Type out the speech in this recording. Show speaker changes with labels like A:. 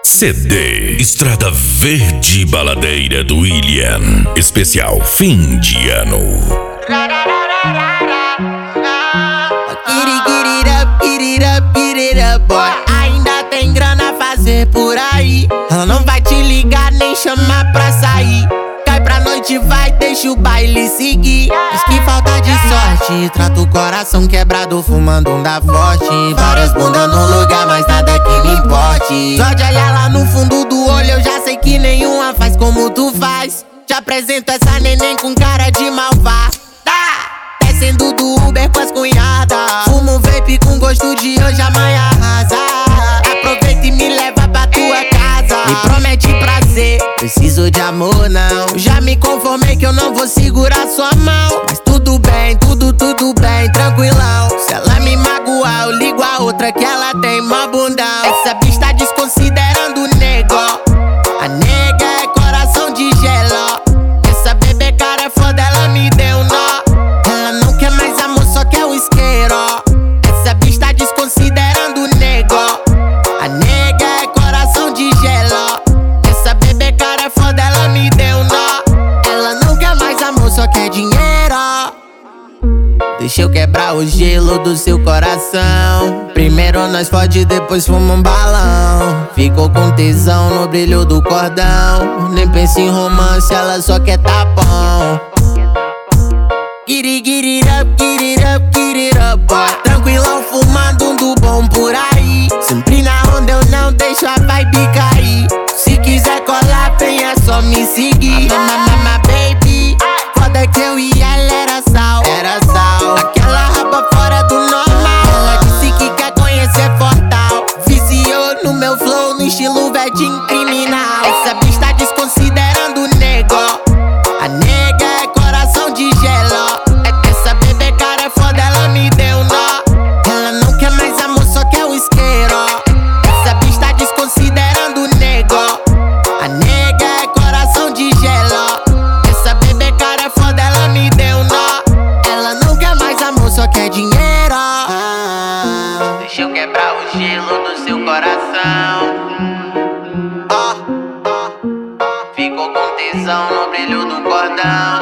A: CD Estrada Verde Baladeira do William. Especial fim de ano.
B: Get it up, boy. Ainda tem grana a fazer por aí. Ela não vai te ligar nem chamar pra sair. Cai pra noite, vai, deixa o baile seguir. Diz que falta de sorte, trata o coração quebrado fumando um da forte. Várias bundas no lugar, mas nada que me importe. Só de olhar lá no fundo do olho eu já sei que nenhuma faz como tu faz. Te apresento essa neném com cara de malvada. Descendo do Uber com as cunhadas. Fumo um vape com gosto de hoje, amanhã arrasa. Aproveita e me leva pra tua casa. Me promete prazer, preciso de amor não. Já me conformei que eu não vou segurar sua mão. Mas tudo bem, tudo bem, tranquilão. Se ela me magoar, eu ligo a outra que ela tem mó bundão. Essa bicha tá desconsiderando o nego. A nega é coração de gelo. Essa bebê cara é foda, ela me deu nó. Ela não quer mais amor, só quer o isqueiro. Essa bicha tá desconsiderando o nego. A nega é coração de gelo. Essa bebê cara é foda, ela me deu nó. Ela não quer mais amor, só quer dinheiro. Deixa eu quebrar o gelo do seu coração. Primeiro nós fode, depois fuma um balão. Ficou com tesão no brilho do cordão. Nem pensa em romance, ela só quer tapão. Get it up, boy. Tranquilão, fumando um do bom por aí. Sempre na onda, eu não deixo a vibe cair. Se quiser colar, vem, é só me seguir. Mama, baby, foda que eu e ela era sal. Aquela raba fora do normal. Ela disse que quer conhecer Fortal. Viciou no meu flow, no estilo verdinho criminal. Essa bicha tá desconsiderando o nego. A nega é coração de gelo. Essa bebê cara é foda, ela me deu nó. Ela não quer mais amor, só quer o isqueiro. Essa bicha tá desconsiderando o nego. A nega é coração de gelo. Essa bebê cara é foda, ela me deu nó. Ela não quer mais amor, só quer dinheiro. Deixa eu quebrar o gelo do seu coração. Ficou com tesão no brilho do cordão.